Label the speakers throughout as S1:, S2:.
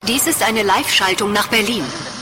S1: Dies ist eine Live-Schaltung nach Berlin.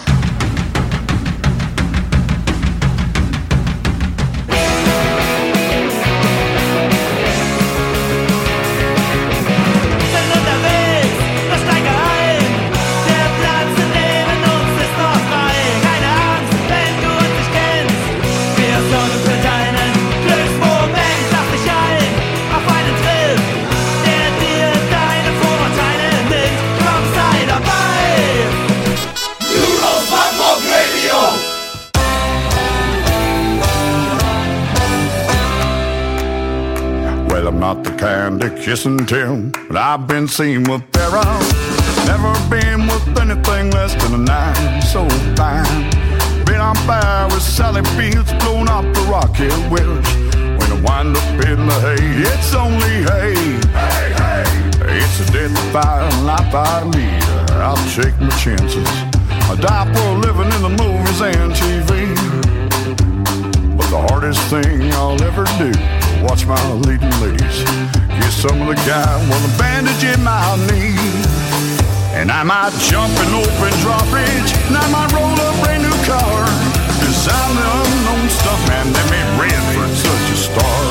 S2: Not the kind to kiss and tell, but I've been seen with Farrah. Never been with anything less than a nine, so fine. Been on fire with Sally Fields, blown off the Rocky Welch. When I wind up in the hay, it's only hay. Hey, hey. It's a death-defying life I lead. I'll take my chances. I die for a living in the movies and TV. But the hardest thing I'll ever do, watch my leading ladies get some of the guy with a bandage in my knee. And I might jump an open drawbridge, and I might roll a brand new car, 'cause I'm the unknown stuntman that made Redford such a star.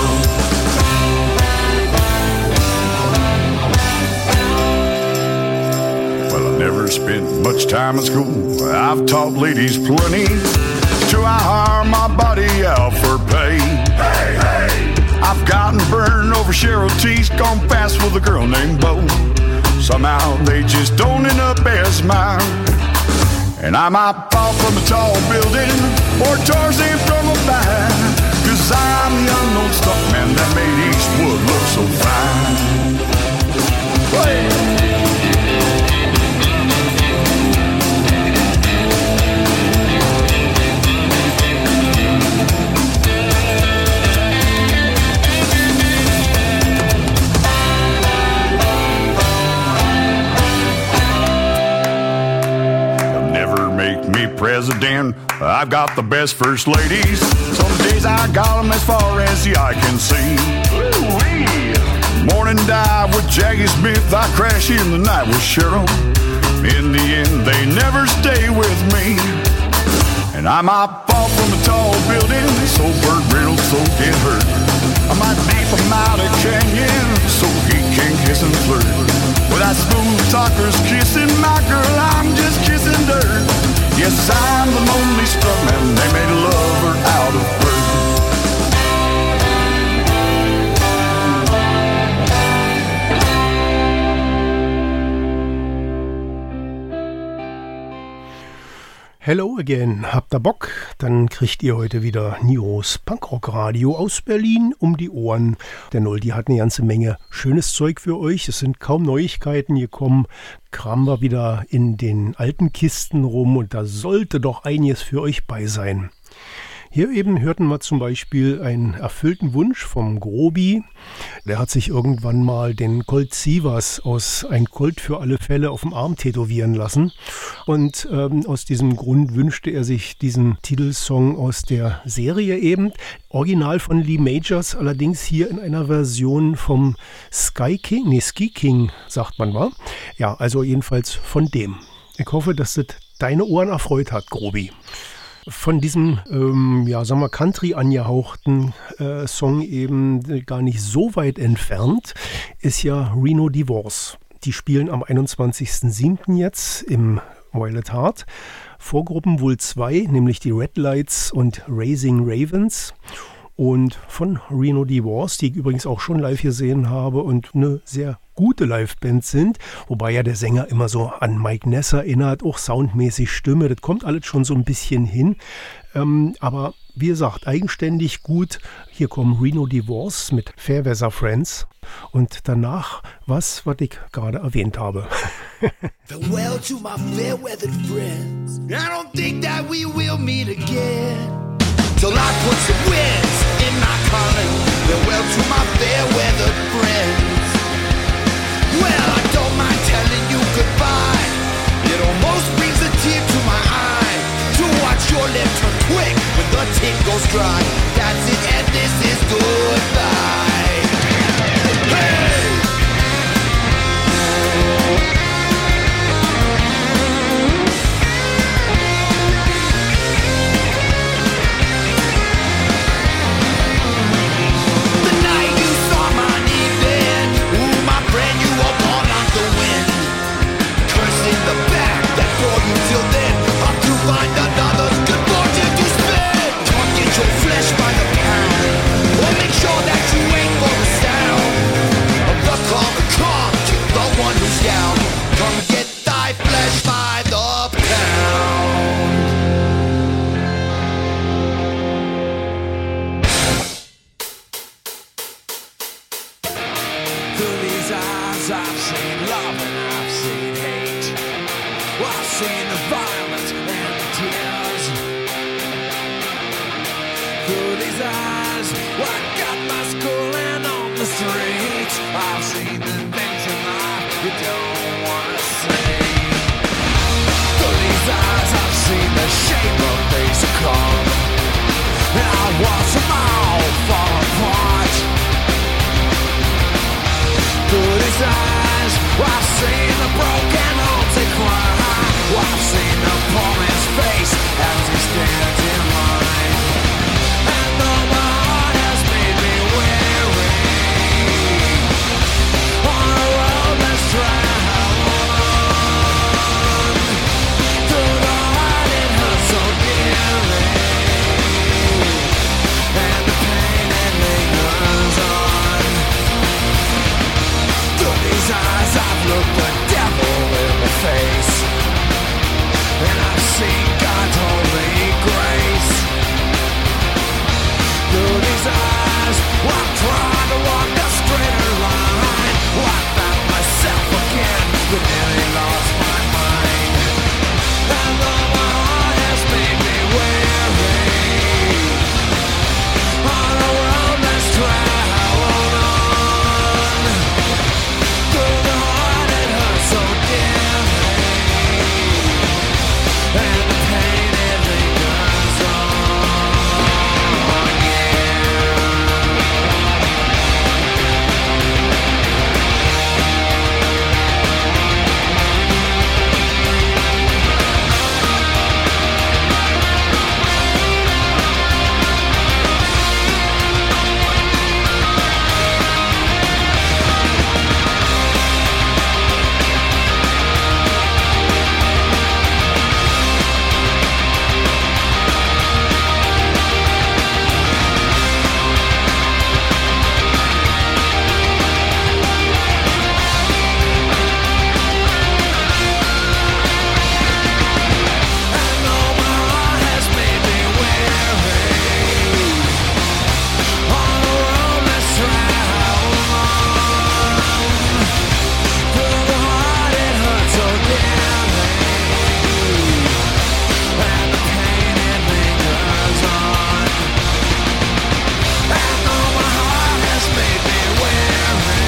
S2: Well, I never spent much time in school. I've taught ladies plenty till I hire my body out for pay. Hey, hey. I've gotten burned over Cheryl T's, gone fast with a girl named Bo. Somehow they just don't end up as mine. And I might fall from a tall building or Tarzan from a vine, 'cause I'm the unknown stuntman that made Eastwood look so fine. Hey. President, I've got the best first ladies. Some days I got them as far as the eye can see. Ooh-wee. Morning dive with Jackie Smith, I crash in the night with Cheryl. In the end, they never stay with me. And I might fall from a tall building, so Burt Reynolds so get hurt. I might leap him out a canyon, so he can kiss and flirt. Without smooth talkers kissing my girl, I'm just kissing dirt. Yes, I'm the lonely stuntman they made a lover out of Burt.
S3: Hello again, habt ihr Bock? Dann kriegt ihr heute wieder Niros Punkrock Radio aus Berlin um die Ohren. Der Noldi hat eine ganze Menge schönes Zeug für euch. Es sind kaum Neuigkeiten gekommen. Kramen wir wieder in den alten Kisten rum und da sollte doch einiges für euch bei sein. Hier eben hörten wir zum Beispiel einen erfüllten Wunsch vom Grobi. Der hat sich irgendwann mal den Colt Sievers aus Ein Colt für alle Fälle auf dem Arm tätowieren lassen. Und aus diesem Grund wünschte er sich diesen Titelsong aus der Serie eben. Original von Lee Majors, allerdings hier in einer Version vom Ski King, sagt man, wa? Ja, also jedenfalls von dem. Ich hoffe, dass das deine Ohren erfreut hat, Grobi. Von diesem, Country angehauchten Song eben gar nicht so weit entfernt ist ja Reno Divorce. Die spielen am 21.07. jetzt im Violet Heart. Vorgruppen wohl zwei, nämlich die Red Lights und Raising Ravens. Und von Reno Divorce, die ich übrigens auch schon live gesehen habe und eine sehr gute Liveband sind, wobei ja der Sänger immer so an Mike Ness erinnert, auch soundmäßig Stimme, das kommt alles schon so ein bisschen hin, aber wie gesagt, eigenständig gut. Hier kommen Reno Divorce mit Fairweather Friends und danach was ich gerade erwähnt habe.
S4: Farewell to my fair-weathered friends. I don't think that we will meet again. Till I put some winds in my calling. Farewell to my fair-weathered friends. Well, I don't mind telling you goodbye. It almost brings a tear to my eye to watch your lip turn quick when the tip goes dry. That's it, and this is goodbye. Hey! seen the violence and the tears. Through these eyes, I got my schooling on the streets. I've seen the things in life you don't wanna see. Through these eyes, I've seen the shape of things to come, and I watch them all fall apart. Through these eyes, I've seen the broken homes they cry. I've seen the poor man's face as he stands in line. And though my heart has made me weary, on a road that's traveled, through the heart it hurts so dearly, and the pain it lingers on. Through these eyes I've looked the devil in the face, and I've seen God's holy grace. Through these eyes I've tried to walk a straighter line. I found myself again, but nearly lost my mind. And though my heart has made me weary, on a road that's traveled on, through the heart it hurts so dearly, and the pain it lingers on, yeah. And though my heart has made me weary, on a road that's traveled on, through the heart it hurts so dearly, and the pain it lingers on. And though my heart has made me weary,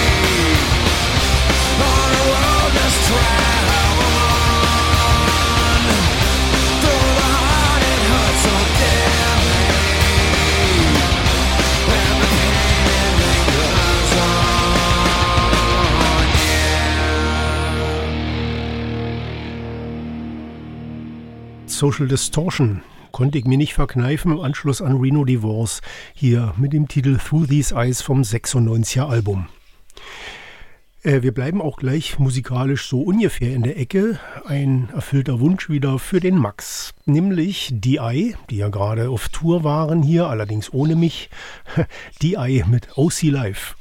S4: on a road that's traveled on, through the heart it hurts so dearly, and the pain it lingers on, yeah.
S3: Social Distortion konnte ich mir nicht verkneifen im Anschluss an Reno Divorce, hier mit dem Titel Through These Eyes vom 96er Album. Wir bleiben auch gleich musikalisch so ungefähr in der Ecke. Ein erfüllter Wunsch wieder für den Max, nämlich DI, die ja gerade auf Tour waren hier, allerdings ohne mich. DI mit OC Live.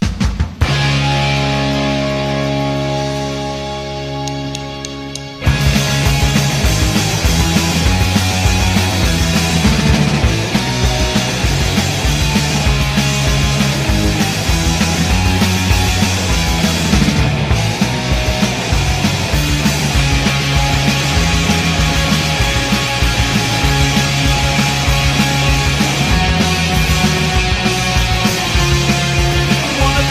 S4: Wanna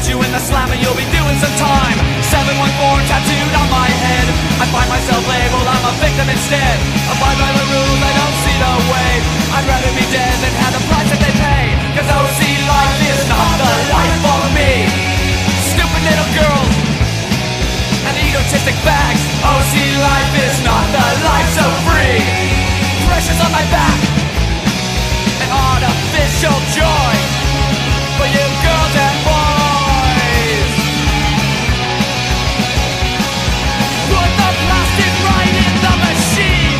S5: you in the slammer, you'll be doing some time. 714 tattooed on my head. I find myself labeled, I'm a victim instead. Abide by the rules, I don't see the way. I'd rather be dead than have the price that they pay. Cause OC life is not the life for me. Stupid little girls and egotistic bags. OC life is not the life so free. Pressures on my back, an artificial joy for you girls and boys. Put the plastic right in the machine.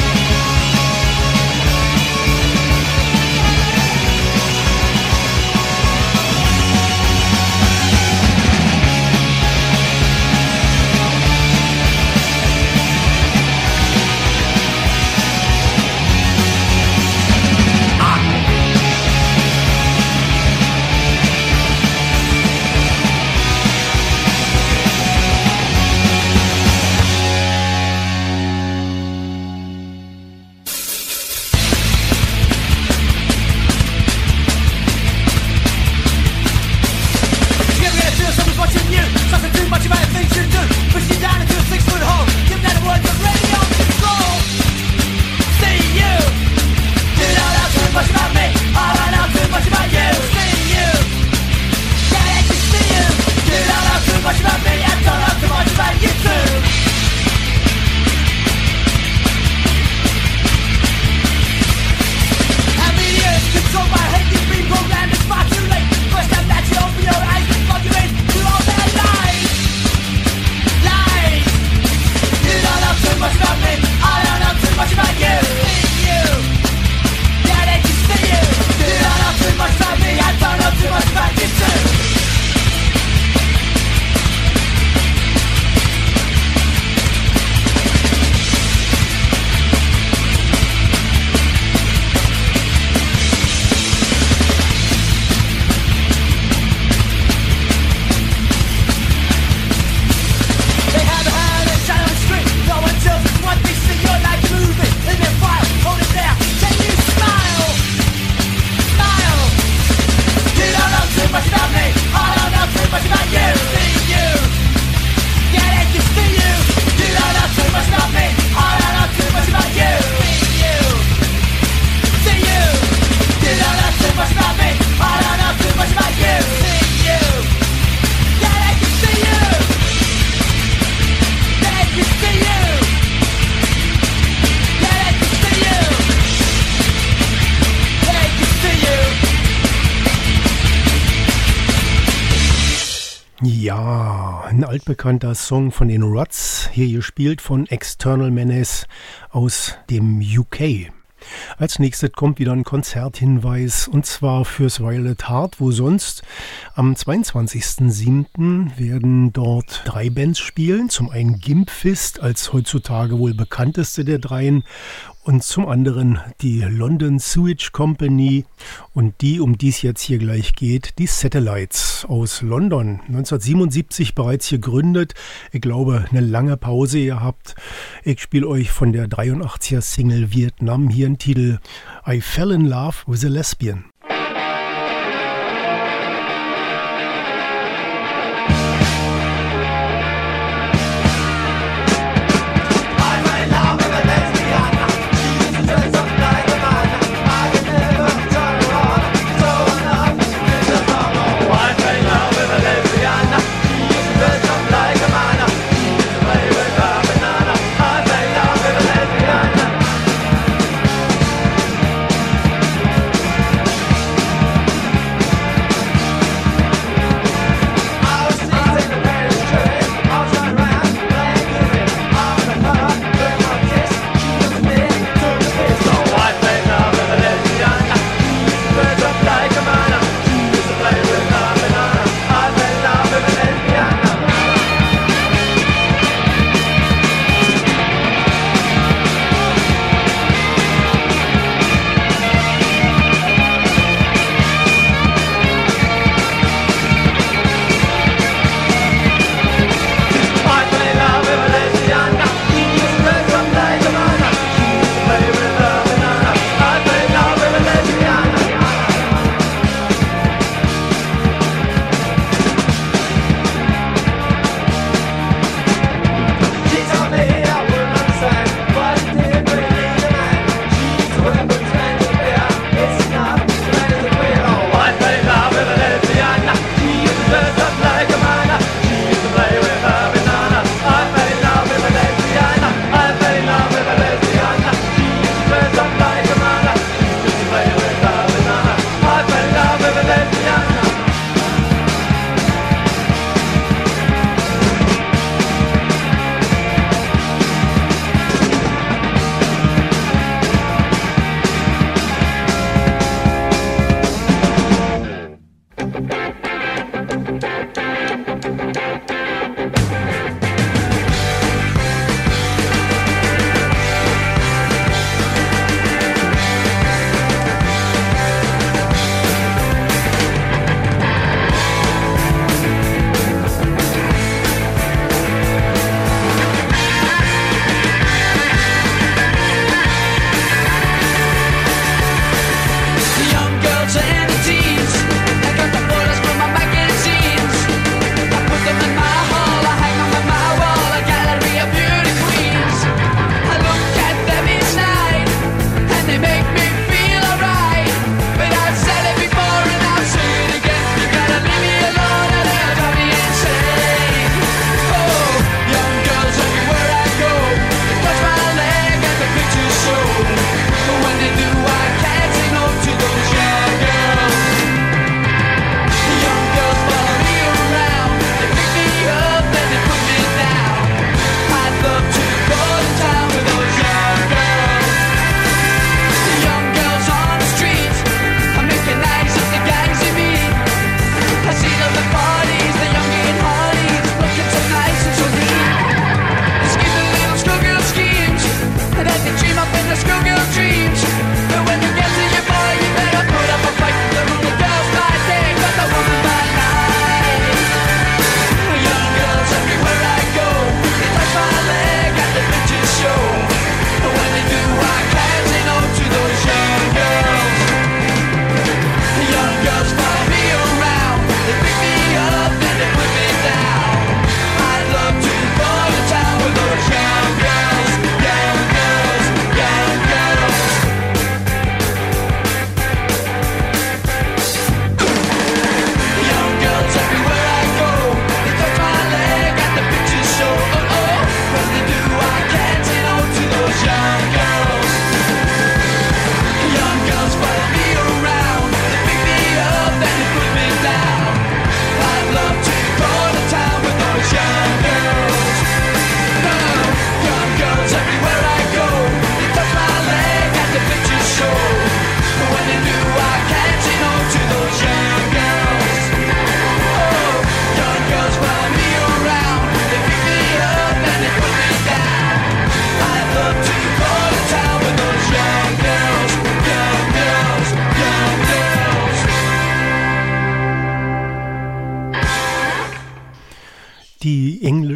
S3: Ja, ein altbekannter Song von den Ruts, hier gespielt von External Menace aus dem UK. Als nächstes kommt wieder ein Konzerthinweis, und zwar fürs Violet Heart, wo sonst. Am 22.07. werden dort 3 Bands spielen. Zum einen Gimpfist als heutzutage wohl bekannteste der dreien und zum anderen die London Sewage Company und die, um die es jetzt hier gleich geht, die Satellites aus London. 1977 bereits gegründet. Ich glaube, eine lange Pause gehabt. Ich spiele euch von der 83er Single Vietnam hier einen Titel I Fell in Love with a Lesbian.
S5: I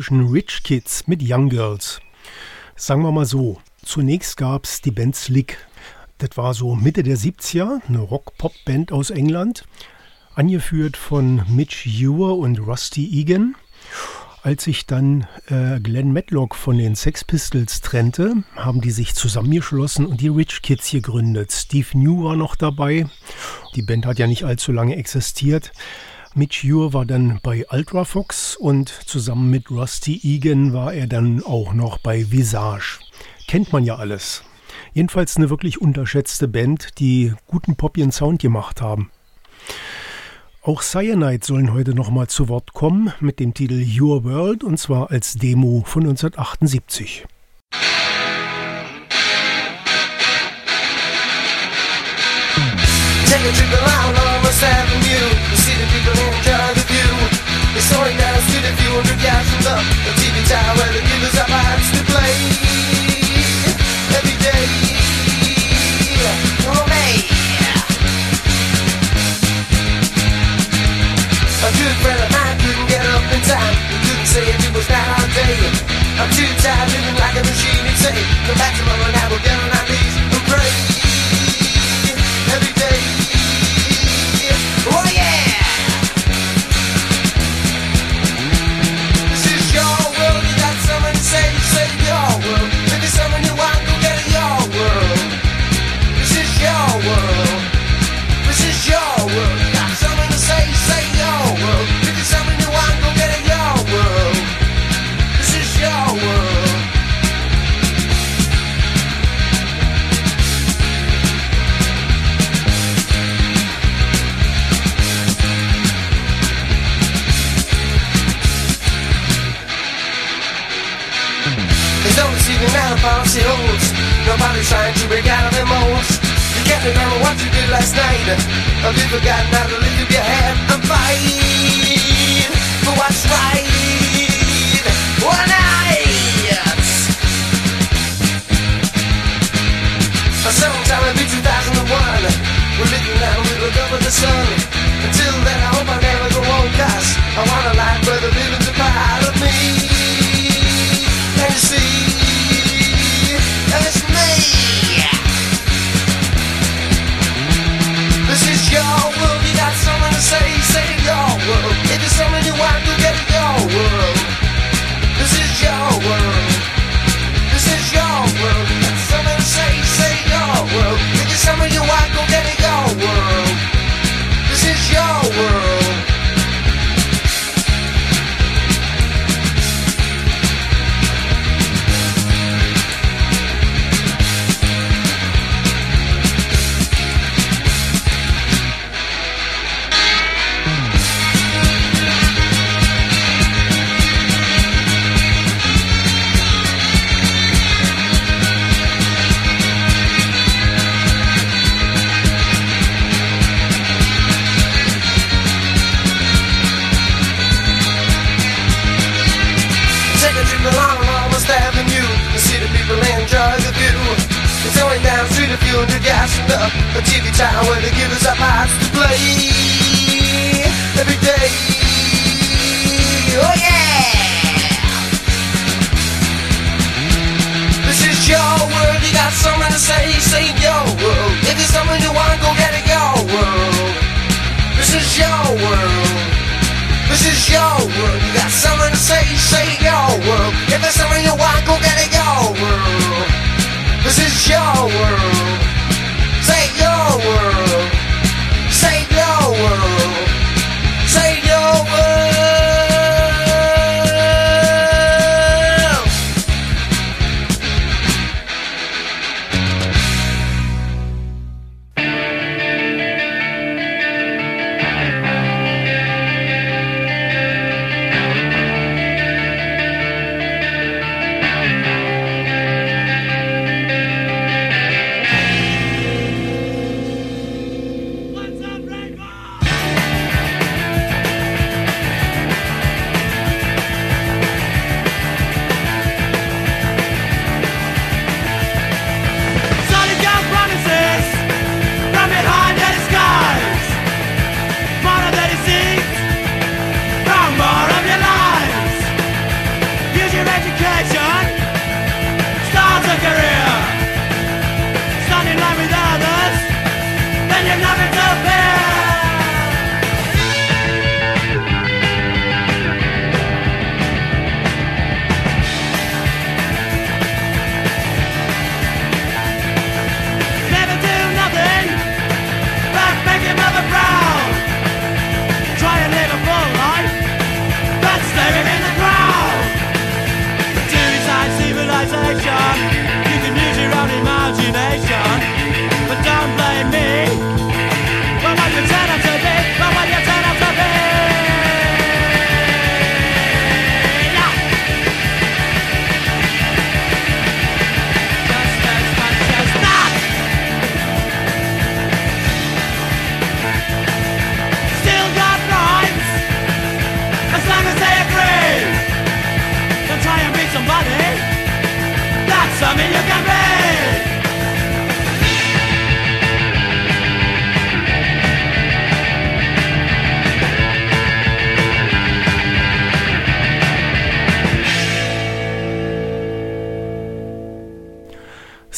S3: englischen Rich Kids mit Young Girls. Sagen wir mal so, zunächst gab es die Band Slick. Das war so Mitte der 70er, eine Rock-Pop-Band aus England, angeführt von Mitch Ewer und Rusty Egan. Als sich dann Glenn Matlock von den Sex Pistols trennte, haben die sich zusammengeschlossen und die Rich Kids gegründet. Steve New war noch dabei. Die Band hat ja nicht allzu lange existiert. Mitch Ewer war dann bei Ultrafox und zusammen mit Rusty Egan war er dann auch noch bei Visage. Kennt man ja alles. Jedenfalls eine wirklich unterschätzte Band, die guten poppigen Sound gemacht haben. Auch Cyanide sollen heute nochmal zu Wort kommen mit dem Titel Your World und zwar als Demo von 1978.
S6: Take a trip around Almost Avenue. You see the people enjoy the view. It's only down to the few hundred yards from the TV tower where the givers have hands to play every day. Oh man, a good friend of mine couldn't get up in time. He couldn't say if it was night or day. I'm too tired living like a machine. He'd say, come back tomorrow night, we'll get on our knees and pray every day. Oh yeah! This is your world, you got something to say, say your world. If it's something you want, go get it your world. This is your world. This is your world, you got something to say, say your world. If it's something you want, go get it your world. This is your world. There's no receiving out of policy holds. Nobody's trying to break out of their molds. You can't remember what you did last night. Have you forgotten how to lift up your head and fight for what's right? One night. Sometime maybe 2001. We're living now, we look up at the sun. Until then I hope I never go on, 'cause I want a life where the living's a part of me. And you see, it's me. This is your world, you got something to say, say your world. If it's something you want, go get it your world. This is your world. This is your world, you got something to say, say your world. If it's something you want, go get it your world. This is your world. Take a trip along Almost Avenue. You see the people enjoy the view. It's only down through the few hundred yards from the TV tower where they give us our parts to play every day. Oh yeah! This is your world, you got something to say, say your world. If it's something you want, go get it your world. This is your world. This is your world, you got something to say, say your world. If there's something you want, go get it your world. This is your world. Say your world. Say your world. Say your world.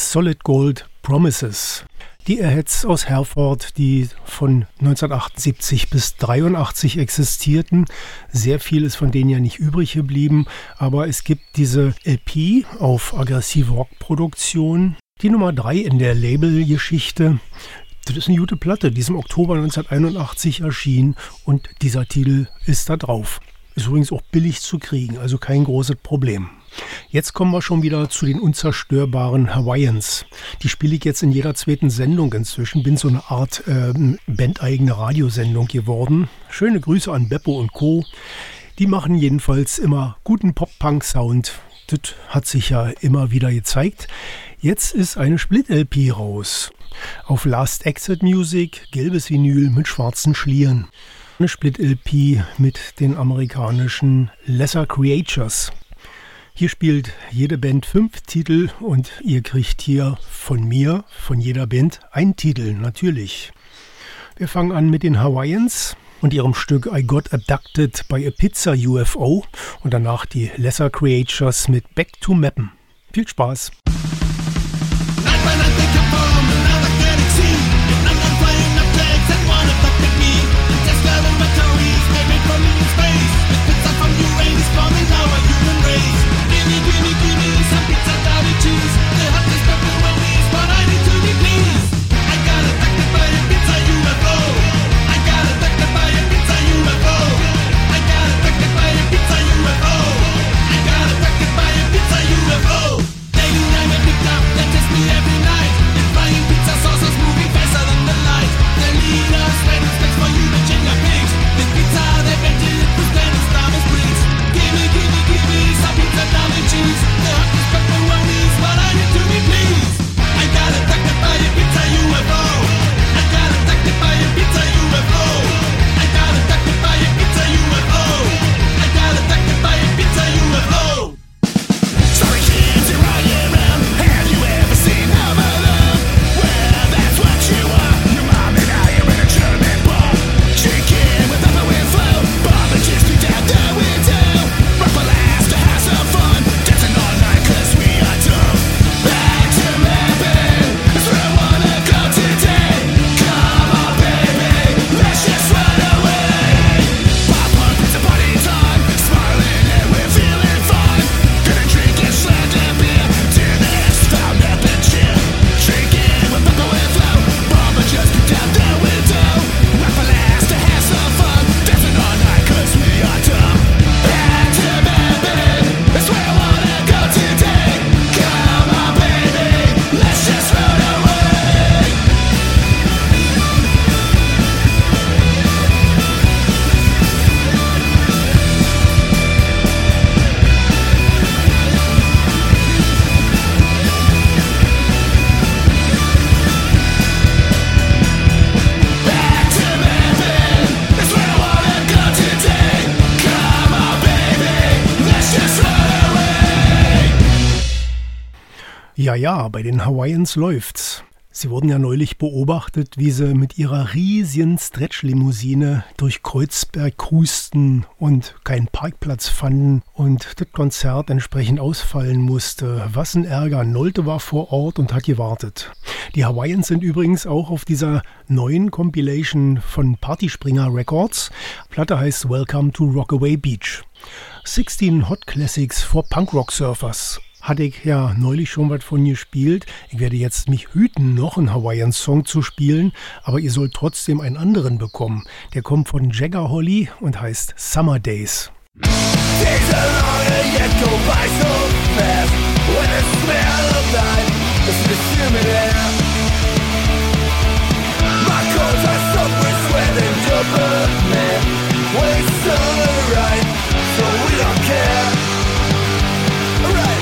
S3: Solid Gold Promises. Die Airheads aus Herford, die von 1978 bis 1983 existierten. Sehr viel ist von denen ja nicht übrig geblieben, aber es gibt diese LP auf aggressive Rockproduktion. Die Nummer 3 in der Labelgeschichte. Das ist eine gute Platte, die ist im Oktober 1981 erschienen und dieser Titel ist da drauf. Ist übrigens auch billig zu kriegen, also kein großes Problem. Jetzt kommen wir schon wieder zu den unzerstörbaren Hawaiians. Die spiele ich jetzt in jeder zweiten Sendung inzwischen. Bin so eine Art bandeigene Radiosendung geworden. Schöne Grüße an Beppo und Co. Die machen jedenfalls immer guten Pop-Punk-Sound. Das hat sich ja immer wieder gezeigt. Jetzt ist eine Split-LP raus. Auf Last Exit Music, gelbes Vinyl mit schwarzen Schlieren. Eine Split-LP mit den amerikanischen Lesser Creatures. Hier spielt jede Band 5 Titel und ihr kriegt hier von mir, von jeder Band, einen Titel, natürlich. Wir fangen an mit den Hawaiians und ihrem Stück I Got Abducted by a Pizza UFO und danach die Lesser Creatures mit Back to Mappen. Viel Spaß! Ja, bei den Hawaiians läuft's. Sie wurden ja neulich beobachtet, wie sie mit ihrer riesigen Stretch-Limousine durch Kreuzberg cruisten und keinen Parkplatz fanden und das Konzert entsprechend ausfallen musste. Was ein Ärger. Nolte war vor Ort und hat gewartet. Die Hawaiians sind übrigens auch auf dieser neuen Compilation von Partyspringer Records. Platte heißt Welcome to Rockaway Beach. 16 Hot Classics for Punkrock-Surfers. Hatte ich ja neulich schon was von gespielt. Ich werde jetzt mich hüten, noch einen Hawaiian-Song zu spielen, aber ihr sollt trotzdem einen anderen bekommen. Der kommt von Jagger Holly und heißt Summer Days.
S4: Days are longer yet go by so fast. When the smell of night is the humid air. My clothes are soaked with sweat and double man. When it's summer right, so we don't care. Alright.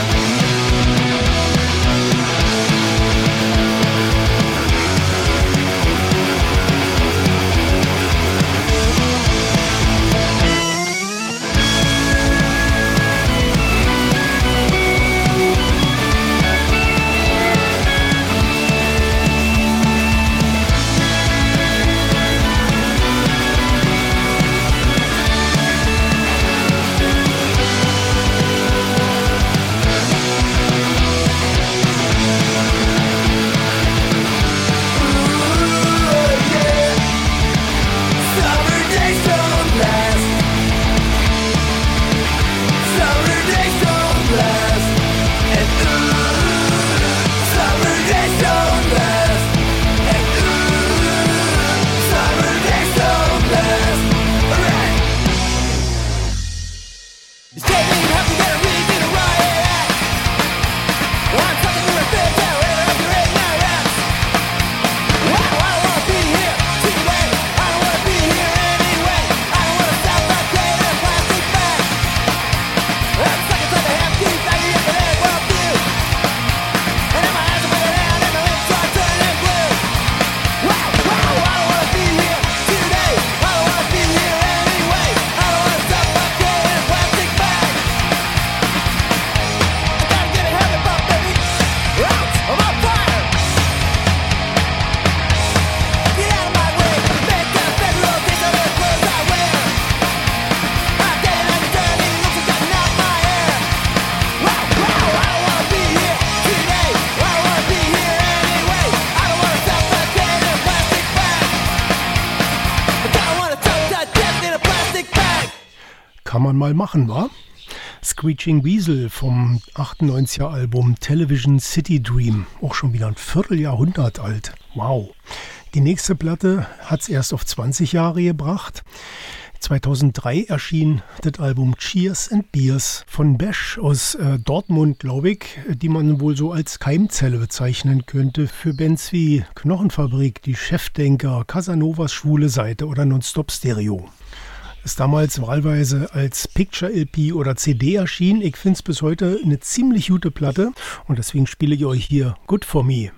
S3: kann man mal machen, wa? Screeching Weasel vom 98er Album Television City Dream. Auch schon wieder ein Vierteljahrhundert alt. Wow. Die nächste Platte hat es erst auf 20 Jahre gebracht. 2003 erschien das Album Cheers and Beers von Besh aus Dortmund, glaube ich, die man wohl so als Keimzelle bezeichnen könnte für Bands wie Knochenfabrik, die Chefdenker, Casanovas Schwule Seite oder Nonstop Stereo. Ist damals wahlweise als Picture-LP oder CD erschienen. Ich finde es bis heute eine ziemlich gute Platte und deswegen spiele ich euch hier Good For Me.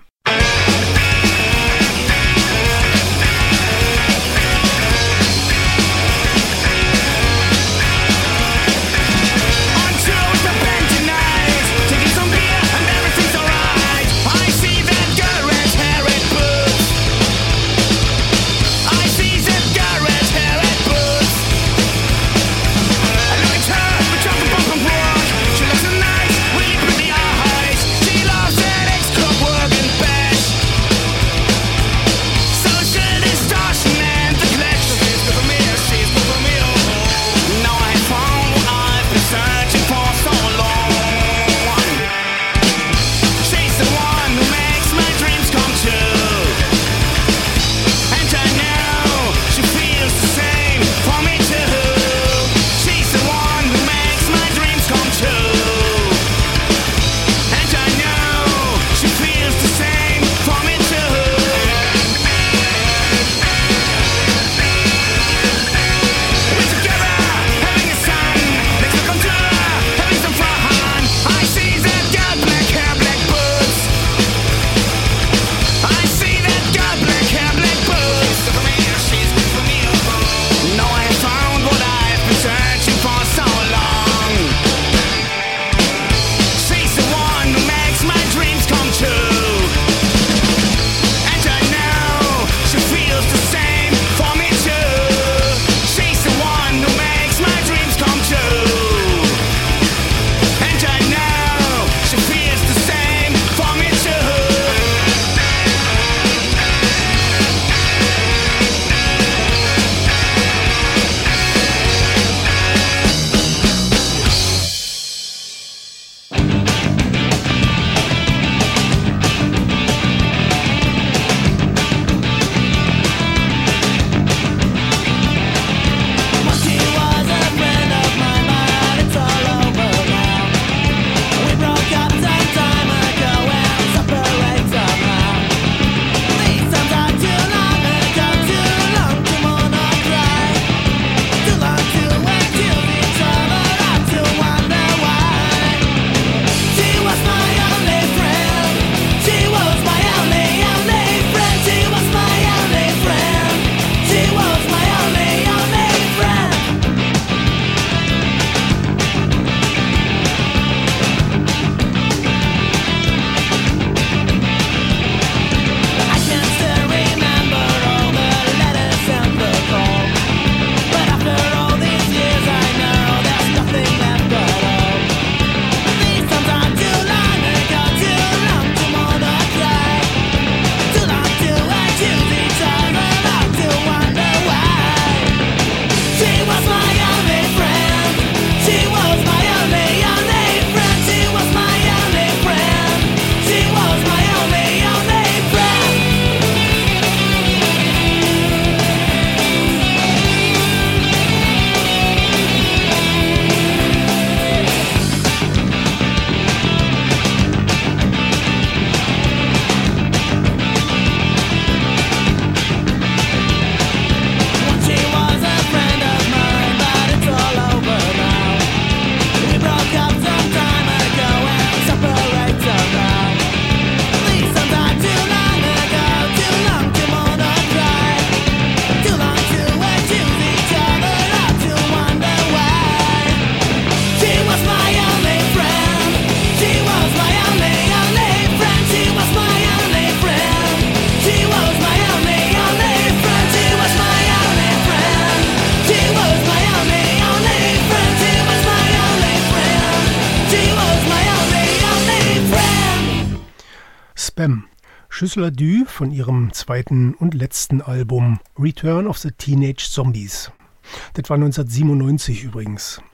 S3: Spam. Schüssler Dü von ihrem zweiten und letzten Album Return of the Teenage Zombies. Das war 1997 übrigens.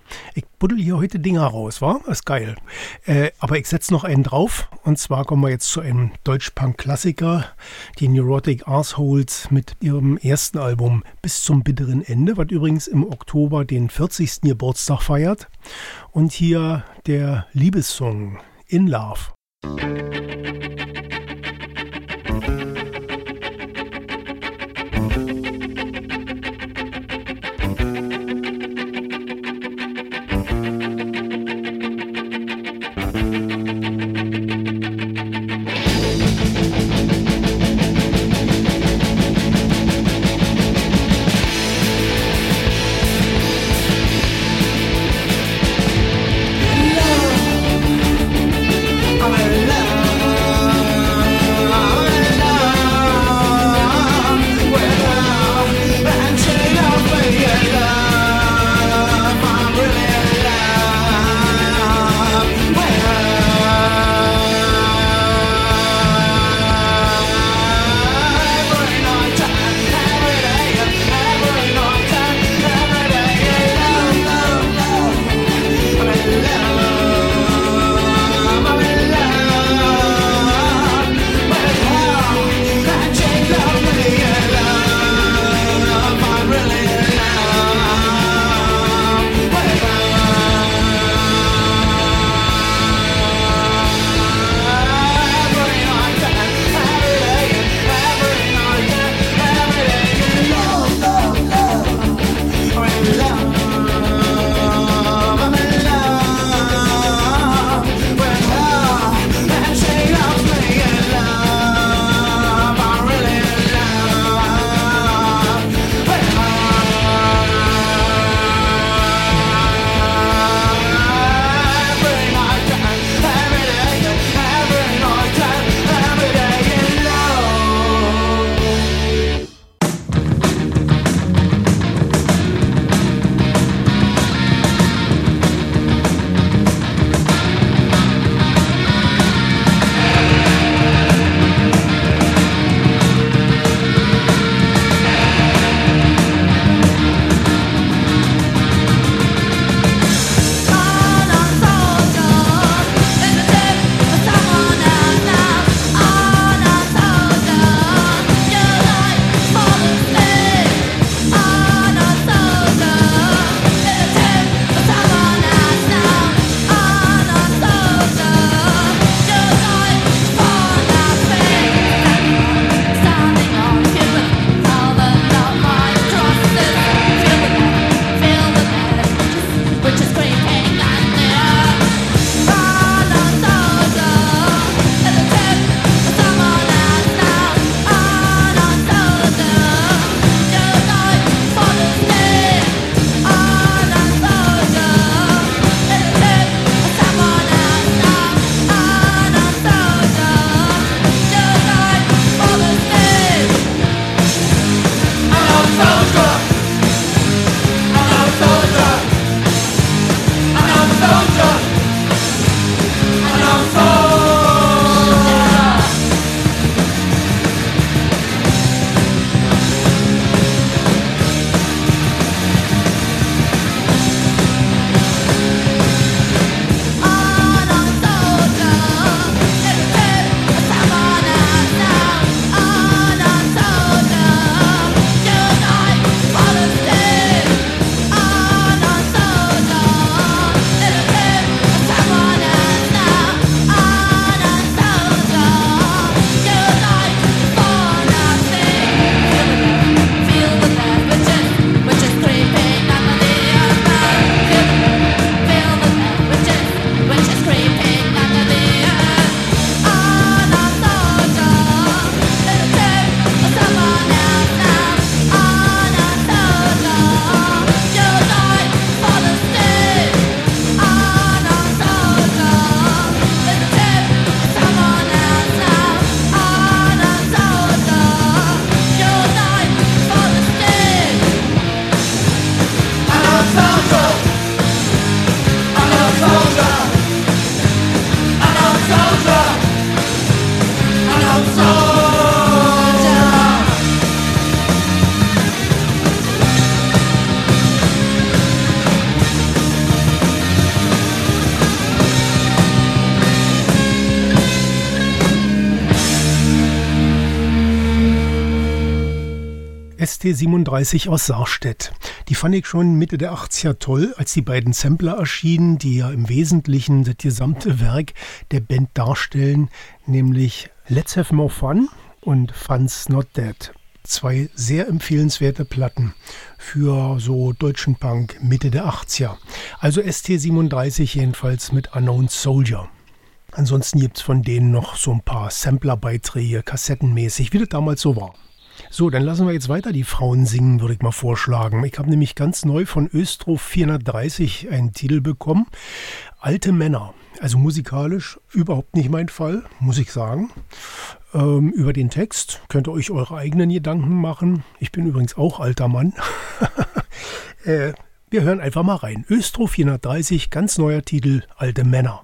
S3: Ich buddel hier heute Dinger raus, wa? Das ist geil. Aber ich setze noch einen drauf. Und zwar kommen wir jetzt zu einem Deutschpunk-Klassiker, die Neurotic Arseholes mit ihrem ersten Album Bis zum bitteren Ende, was übrigens im Oktober den 40. Geburtstag feiert. Und hier der Liebessong In Love.
S4: I'm in love.
S3: ST37 aus Sarstedt. Die fand ich schon Mitte der 80er toll, als die beiden Sampler erschienen, die ja im Wesentlichen das gesamte Werk der Band darstellen, nämlich Let's Have More Fun und Fun's Not Dead. 2 sehr empfehlenswerte Platten für so deutschen Punk Mitte der 80er. Also ST37 jedenfalls mit Unknown Soldier. Ansonsten gibt es von denen noch so ein paar Samplerbeiträge, kassettenmäßig, wie das damals so war. So, dann lassen wir jetzt weiter die Frauen singen, würde ich mal vorschlagen. Ich habe nämlich ganz neu von Östro 430 einen Titel bekommen. Alte Männer. Also musikalisch überhaupt nicht mein Fall, muss ich sagen. Über den Text könnt ihr euch eure eigenen Gedanken machen. Ich bin übrigens auch alter Mann. Wir hören einfach mal rein. Östro 430, ganz neuer Titel, Alte Männer.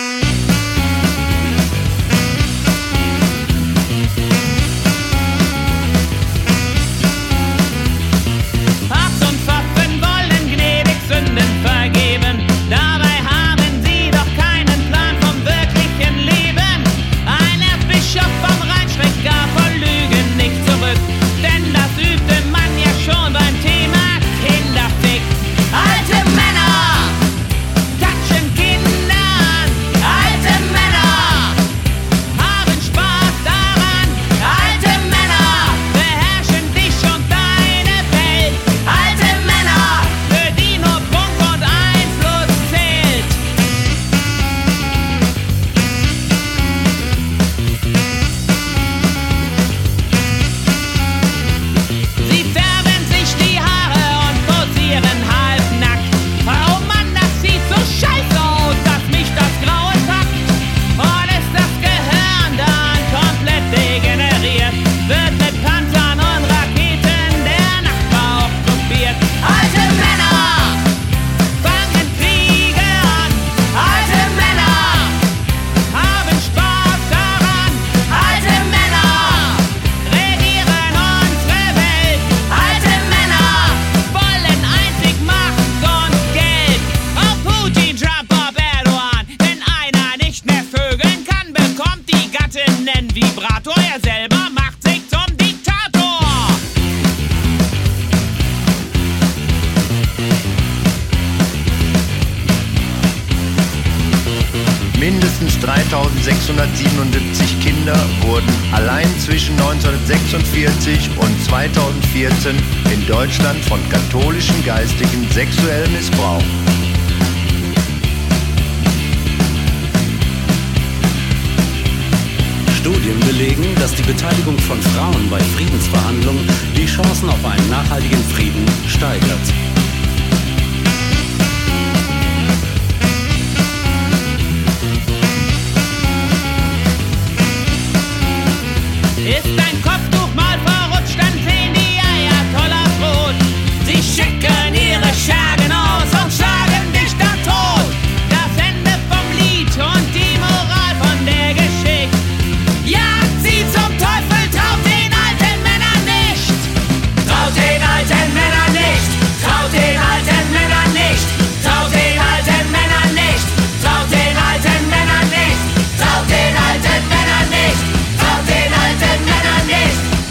S7: Mindestens 3677 Kinder wurden allein zwischen 1946 und 2014 in Deutschland von katholischen Geistigen sexuell missbraucht.
S8: Studien belegen, dass die Beteiligung von Frauen bei Friedensverhandlungen die Chancen auf einen nachhaltigen Frieden steigert.
S5: Ist dein Kopftuch mal verrutscht, dann sehen die Ayatollah rot. Sie schicken ihre Schergen aus und schlagen dich da tot. Das Ende vom Lied und die Moral von der Geschichte. Jagt sie zum Teufel, traut den alten Männern nicht. Traut den alten Männern nicht. Traut den alten Männern nicht. Traut den alten Männern nicht. Traut den alten Männern nicht. Traut den alten Männern nicht. Traut den alten Männern nicht.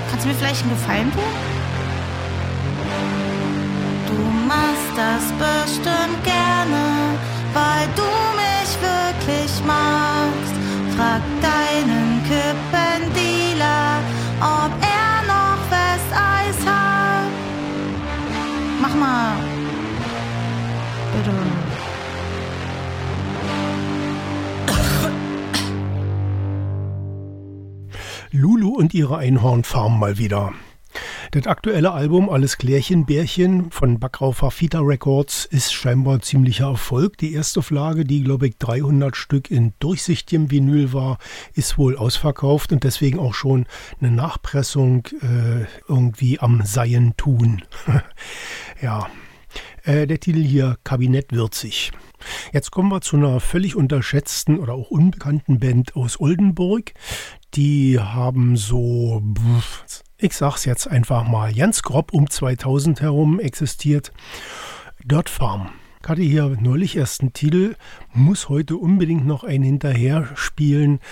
S9: Kannst du mir vielleicht einen Gefallen tun? Du machst das bestimmt gerne, weil du mich wirklich magst. Frag deinen Kippendealer, ob er noch Westeis hat. Mach mal. Bitte.
S3: Lulu und ihre Einhornfarm mal wieder. Das aktuelle Album Alles Klärchen Bärchen von Backraufer Fita Records ist scheinbar ziemlicher Erfolg. Die Erstauflage, die glaube ich 300 Stück in durchsichtigem Vinyl war, ist wohl ausverkauft und deswegen auch schon eine Nachpressung irgendwie am Seien tun. Ja, der Titel hier Kabinett würzig. Jetzt kommen wir zu einer völlig unterschätzten oder auch unbekannten Band aus Oldenburg. Die haben so, ich sag's jetzt einfach mal, ganz grob um 2000 herum existiert. Dirt Farm. Ich hatte hier neulich erst einen Titel, muss heute unbedingt noch einen hinterher spielen,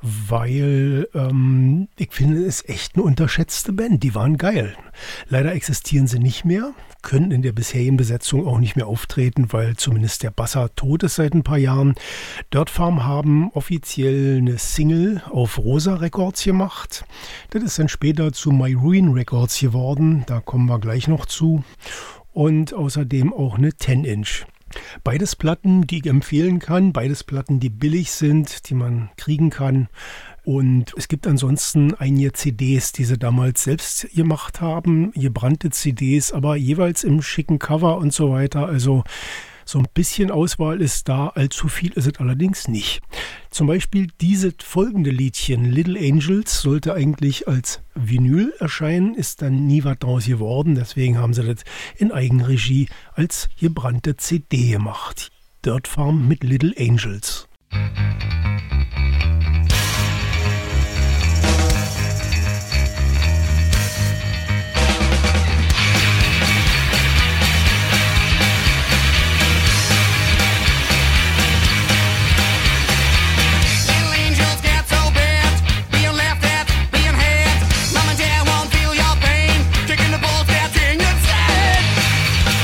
S3: weil ich finde, es ist echt eine unterschätzte Band. Die waren geil. Leider existieren sie nicht mehr, können in der bisherigen Besetzung auch nicht mehr auftreten, weil zumindest der Basser tot ist seit ein paar Jahren. Dirt Farm haben offiziell eine Single auf Rosa Records gemacht. Das ist dann später zu My Ruin Records geworden, da kommen wir gleich noch zu. Und außerdem auch eine 10-Inch. Beides Platten, die ich empfehlen kann, beides Platten, die billig sind, die man kriegen kann. Und es gibt ansonsten einige CDs, die sie damals selbst gemacht haben, gebrannte CDs, aber jeweils im schicken Cover und so weiter. Also so ein bisschen Auswahl ist da, allzu viel ist es allerdings nicht. Zum Beispiel dieses folgende Liedchen, Little Angels, sollte eigentlich als Vinyl erscheinen, ist dann nie was draus geworden. Deswegen haben sie das in Eigenregie als gebrannte CD gemacht. Dirt Farm mit Little Angels.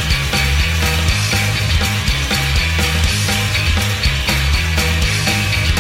S10: Little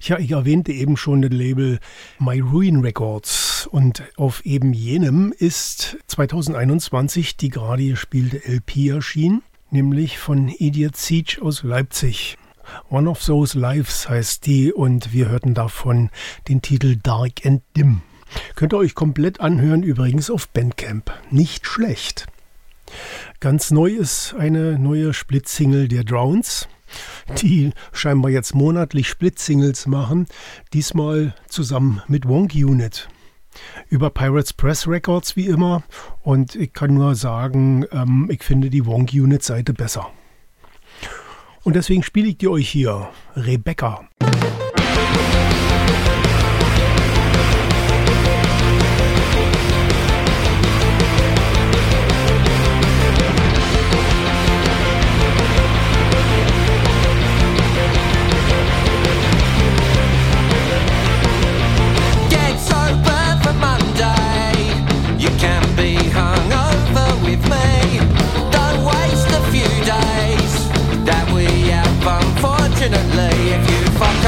S3: Ja, ich erwähnte eben schon das Label My Ruin Records und auf eben jenem ist 2021 die gerade gespielte LP erschienen, nämlich von Idiot Siege aus Leipzig. One of Those Lives heißt die und wir hörten davon den Titel Dark and Dim. Könnt ihr euch komplett anhören, übrigens auf Bandcamp. Nicht schlecht. Ganz neu ist eine neue Split-Single der Drowns, die scheinbar jetzt monatlich Split-Singles machen, diesmal zusammen mit Wonk Unit. Über Pirates Press Records wie immer und ich kann nur sagen, ich finde die Wonk Unit Seite besser. Und deswegen spiele ich die euch hier, Rebecca.
S6: Unfortunately, if you fuck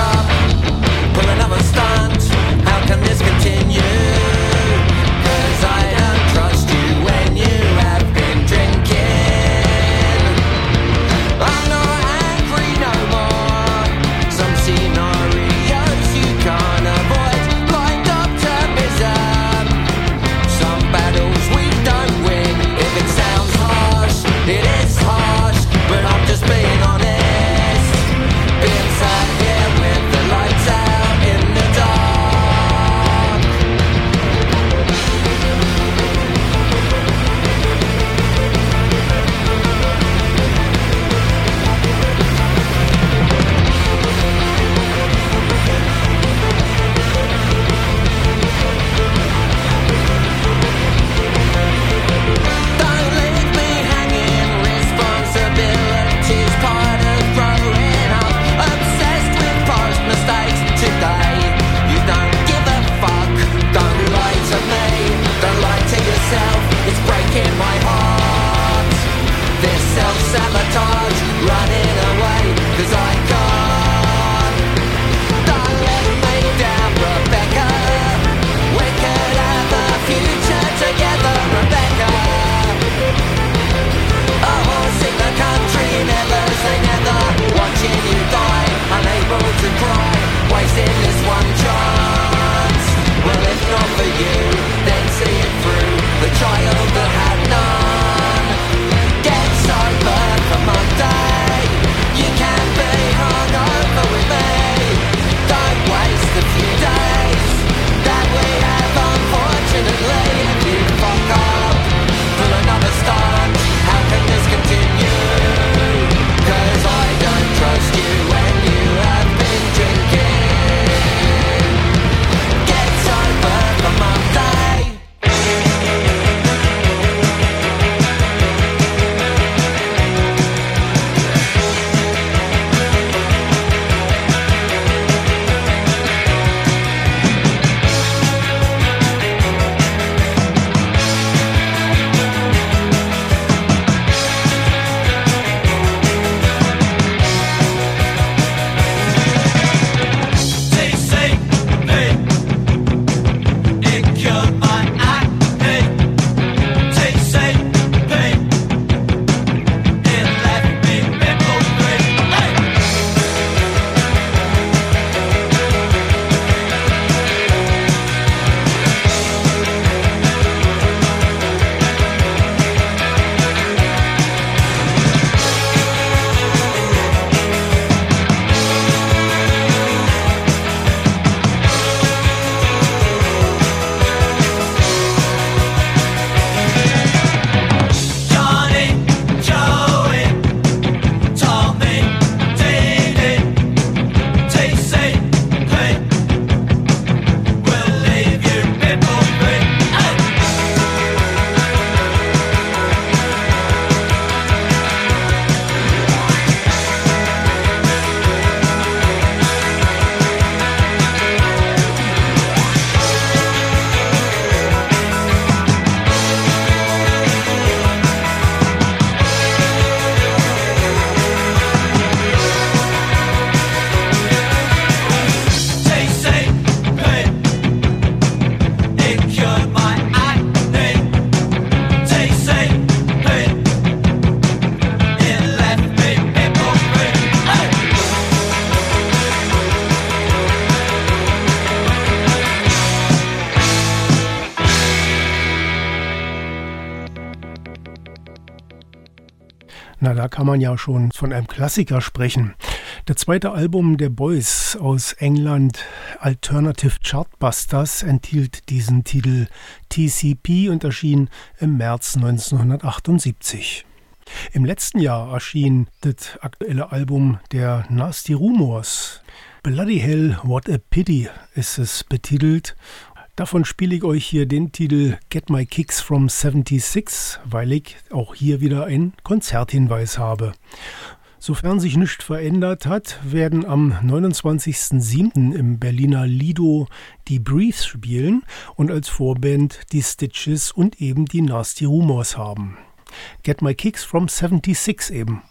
S3: Na, da kann man ja schon von einem Klassiker sprechen. Das zweite Album der Boys aus England, Alternative Chartbusters, enthielt diesen Titel TCP und erschien im März 1978. Im letzten Jahr erschien das aktuelle Album der Nasty Rumours. Bloody Hell, What a Pity ist es betitelt. Davon spiele ich euch hier den Titel Get My Kicks from 76, weil ich auch hier wieder einen Konzerthinweis habe. Sofern sich nichts verändert hat, werden am 29.07. im Berliner Lido die Briefs spielen und als Vorband die Stitches und eben die Nasty Rumours haben. Get My Kicks from 76 eben.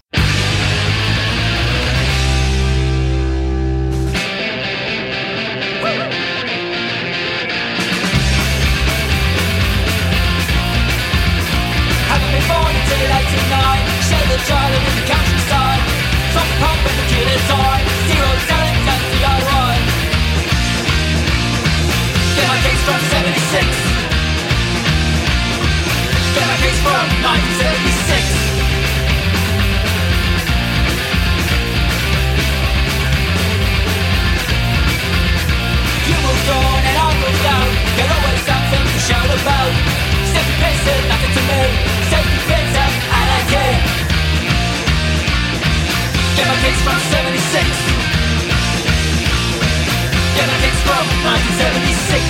S5: Shed the child in the countryside. Soft pump and the kid inside. Zero selling at the I1. Get my kicks from 76. Get my kicks from 1976. You moved on and I moved out. There's always something to shout about. Safety pins said nothing to me. Safety pins up and I came. Get my kicks from 76. Get my kicks from 1976.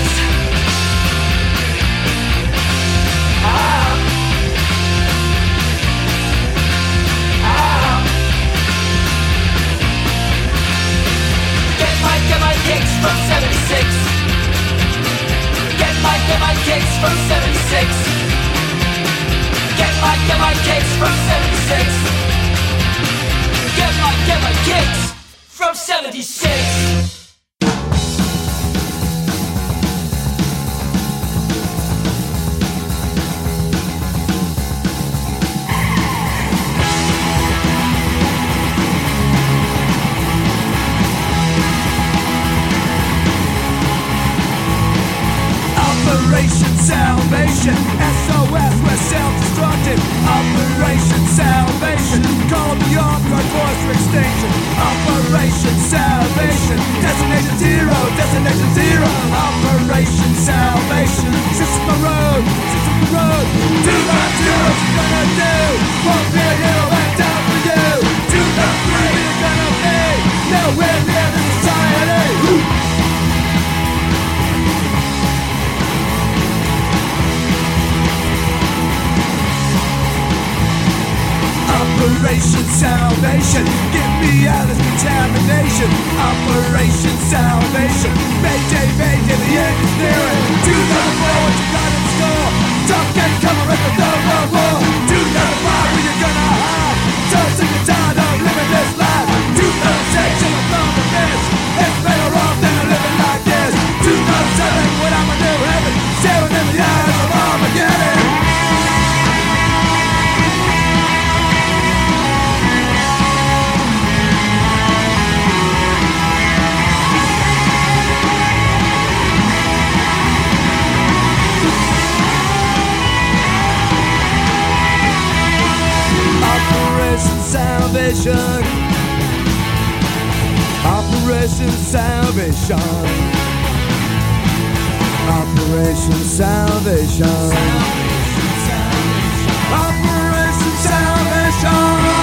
S5: Ah. Ah. Get my kicks from 76. Get my kicks from 76. Get my kicks from 76. Get my kicks from 76.
S10: Operation Salvation, SOS, we're self-destructive. Operation Salvation, call the Armed Force for extinction. Operation Salvation, destination zero, destination zero. Operation Salvation, system the road, do not do what you're gonna do. Won't be here and down for you. Do not believe you're gonna be nowhere near the society. Operation Salvation, get me out of this contamination. Operation Salvation, Mayday, Mayday, the end is nearing. Do not know what you got in store. Don't get cover at the third world war. Do not buy where you're gonna hide. Don't take the time, don't live in this life. Do not take till I'm done with this. It's better off than living like this. Do not tell me what I'ma do in heaven. Staring in the eyes of Armageddon. Salvation, Operation Salvation, Operation Salvation, Operation Salvation.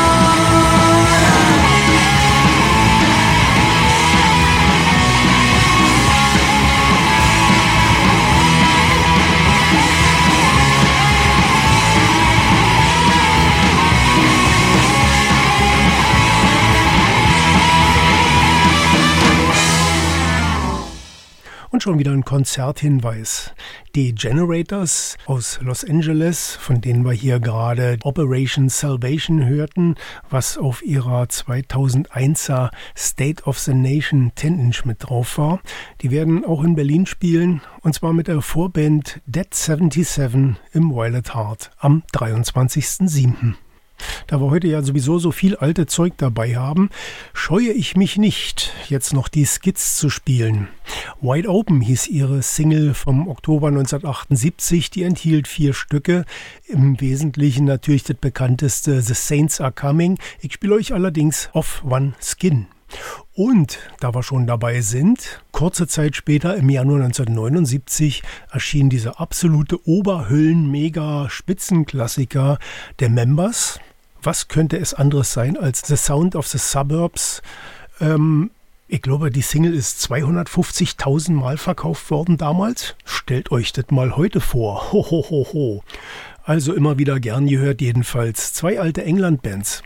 S3: Und schon wieder ein Konzerthinweis. Die Generators aus Los Angeles, von denen wir hier gerade Operation Salvation hörten, was auf ihrer 2001er State of the Nation 10-Inch mit drauf war, die werden auch in Berlin spielen, und zwar mit der Vorband Dead 77 im Violet Heart am 23.07. Da wir heute ja sowieso so viel alte Zeug dabei haben, scheue ich mich nicht, jetzt noch die Skits zu spielen. Wide Open hieß ihre Single vom Oktober 1978, die enthielt 4 Stücke, im Wesentlichen natürlich das bekannteste The Saints Are Coming. Ich spiele euch allerdings Off One Skin. Und da wir schon dabei sind, kurze Zeit später, im Januar 1979, erschien dieser absolute Oberhöllen-Mega-Spitzenklassiker der Members. Was könnte es anderes sein als The Sound of the Suburbs? Ich glaube, die Single ist 250.000 Mal verkauft worden damals. Stellt euch das mal heute vor. Ho, ho, ho, ho. Also immer wieder gern gehört jedenfalls. 2 alte England-Bands.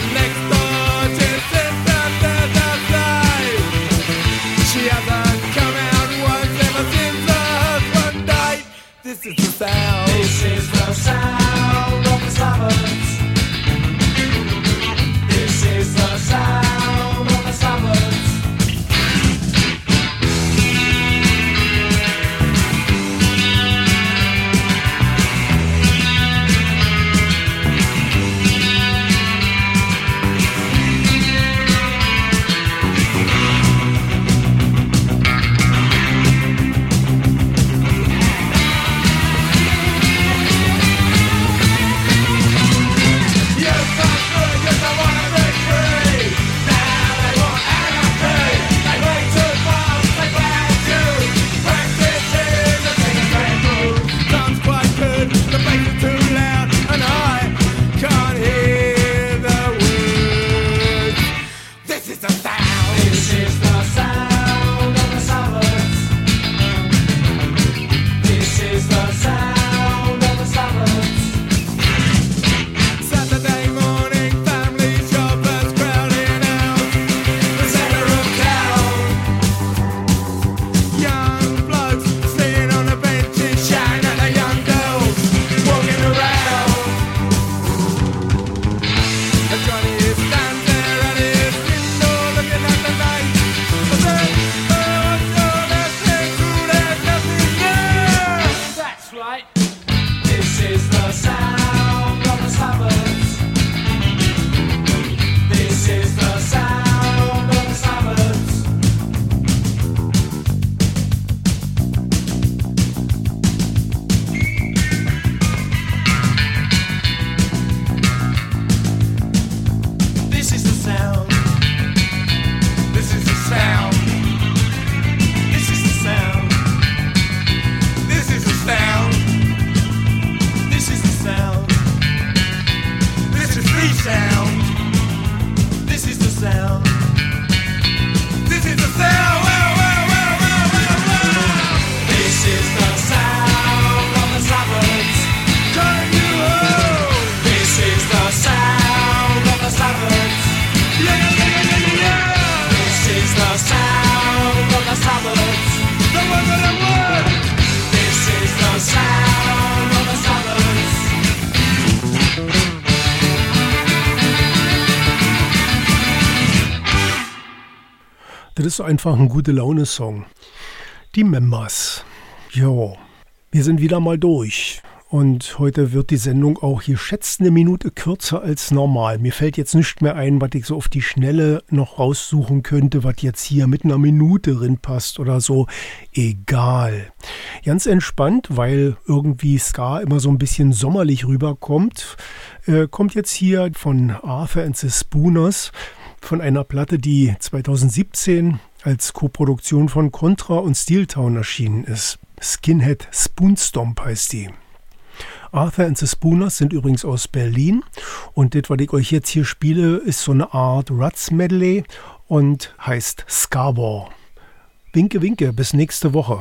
S10: She has a
S5: This is the sound. This is the sound. This is the sound. This is the sound. This is the sound. This is the sound. This is the sound. This is the sound. This is the sound of the Sabbaths. Turn you up. This is the sound of the Sabbaths. Yeah. This is the sound of the Sabbaths. The word. This is the sound of the Sabbaths.
S3: Das ist einfach ein Gute-Laune-Song. Die Members. Jo, wir sind wieder mal durch. Und heute wird die Sendung auch geschätzt eine Minute kürzer als normal. Mir fällt jetzt nicht mehr ein, was ich so auf die Schnelle noch raussuchen könnte, was jetzt hier mit einer Minute drin passt oder so. Egal. Ganz entspannt, weil irgendwie Ska immer so ein bisschen sommerlich rüberkommt. Kommt jetzt hier von Arthur and the Spooners, von einer Platte, die 2017 als Koproduktion von Contra und Steeltown erschienen ist. Skinhead Spoonstomp heißt die. Arthur and the Spooners sind übrigens aus Berlin und das, was ich euch jetzt hier spiele, ist so eine Art Ruts-Medley und heißt Scarborough. Winke, winke, bis nächste Woche.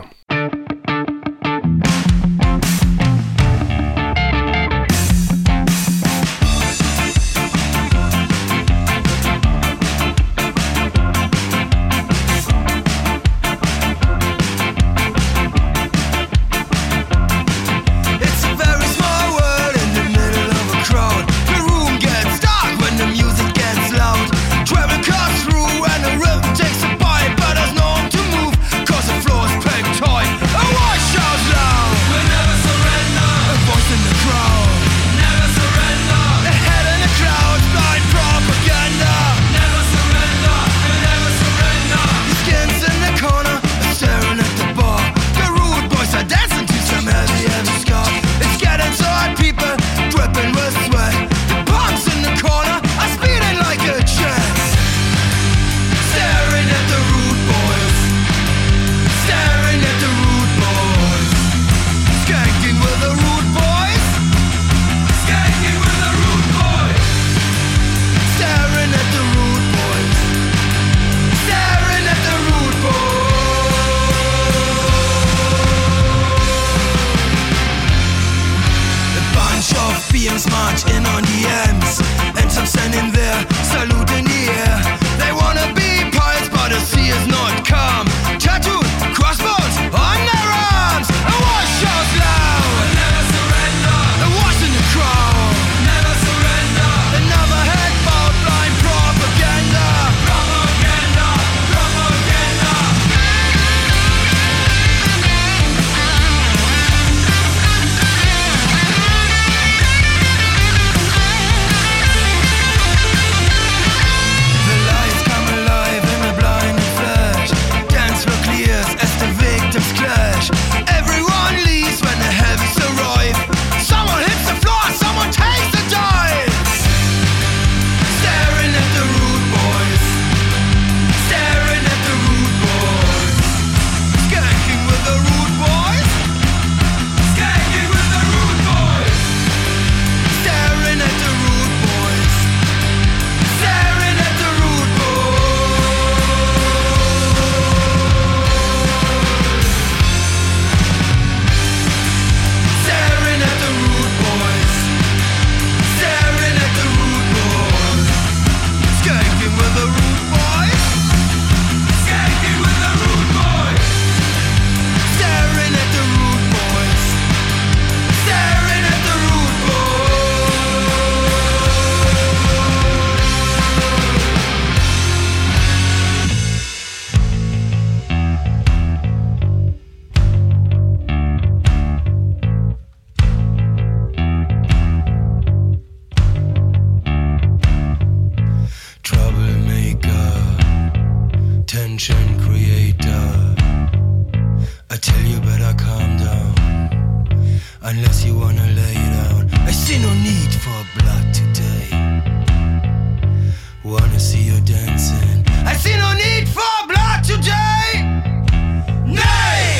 S4: wanna see you dancing. I see no need for blood today. Nay!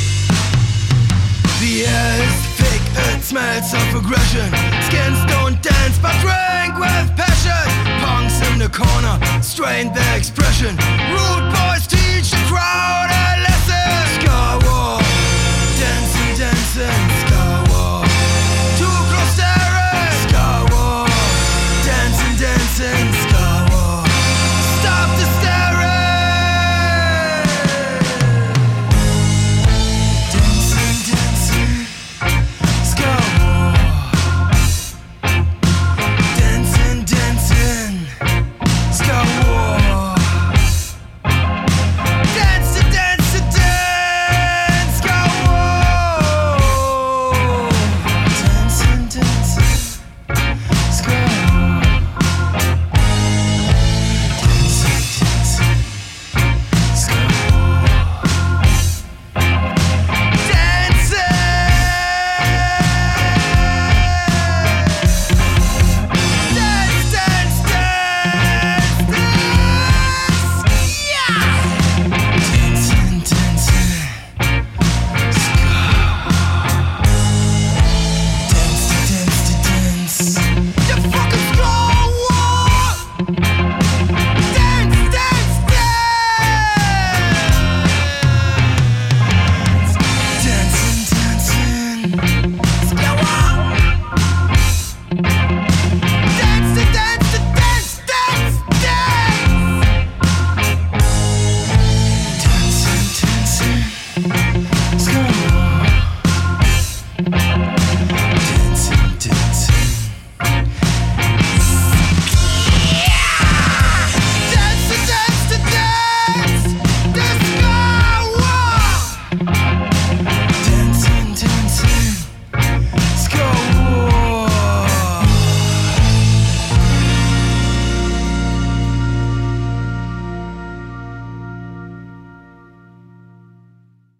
S4: The air is thick, it smells of aggression. Skins don't dance but drink with passion. Punks in the corner strain their expression. Rude boys teach the crowd